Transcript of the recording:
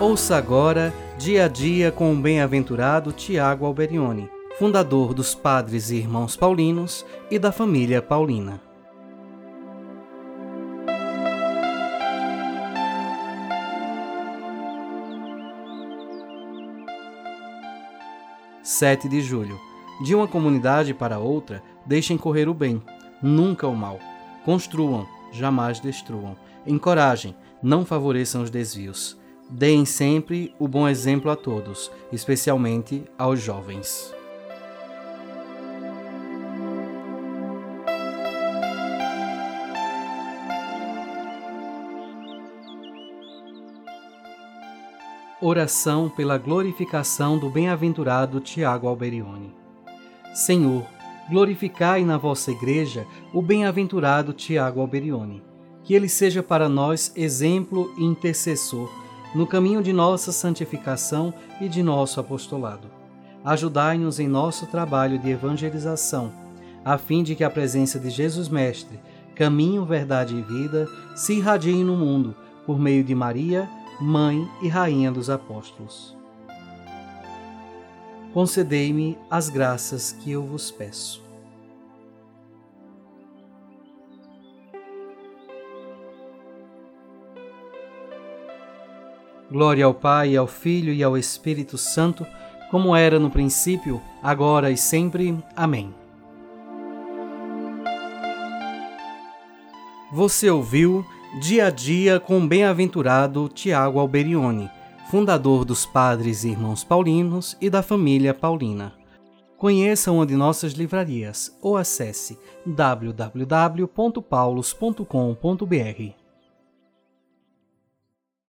Ouça agora Dia a Dia com o bem-aventurado Tiago Alberione, fundador dos Padres e Irmãos Paulinos e da família Paulina. (7 de julho). De uma comunidade para outra, deixem correr o bem, nunca o mal. Construam, jamais destruam. Encorajem, não favoreçam os desvios. Deem sempre o bom exemplo a todos, especialmente aos jovens. Oração pela glorificação do bem-aventurado Tiago Alberione. Senhor, glorificai na vossa Igreja o bem-aventurado Tiago Alberione, que ele seja para nós exemplo e intercessor no caminho de nossa santificação e de nosso apostolado. Ajudai-nos em nosso trabalho de evangelização, a fim de que a presença de Jesus Mestre, caminho, verdade e vida, se irradie no mundo por meio de Maria, Mãe e Rainha dos Apóstolos. Concedei-me as graças que eu vos peço. Glória ao Pai, ao Filho e ao Espírito Santo, como era no princípio, agora e sempre. Amém. Você ouviu Dia a Dia com o bem-aventurado Tiago Alberione, fundador dos Padres e Irmãos Paulinos e da família Paulina. Conheça uma de nossas livrarias ou acesse www.paulos.com.br.